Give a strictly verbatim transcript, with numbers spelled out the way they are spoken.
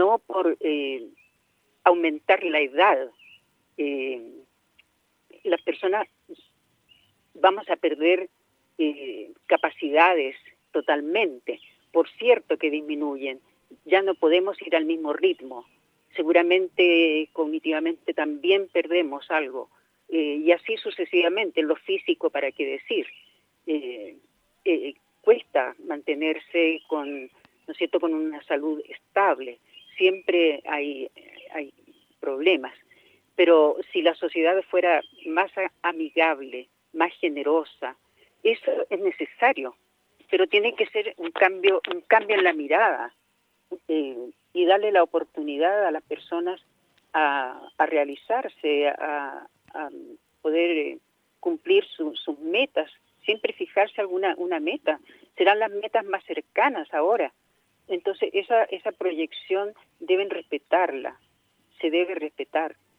no por eh, aumentar la edad. Eh, las personas vamos a perder eh, capacidades totalmente. Por cierto que disminuyen, ya no podemos ir al mismo ritmo. Seguramente cognitivamente también perdemos algo. Eh, y así sucesivamente, en lo físico, ¿para qué decir? Eh, eh, cuesta mantenerse con, ¿no es cierto?, con una salud estable. Siempre hay, hay problemas. Pero si la sociedad fuera más amigable, más generosa, eso es necesario. Pero tiene que ser un cambio, un cambio en la mirada eh, y darle la oportunidad a las personas a, a realizarse, a, a poder eh, cumplir su, sus metas. Siempre fijarse alguna una meta. Serán las metas más cercanas ahora. Entonces esa esa proyección deben respetarla. Se debe respetar.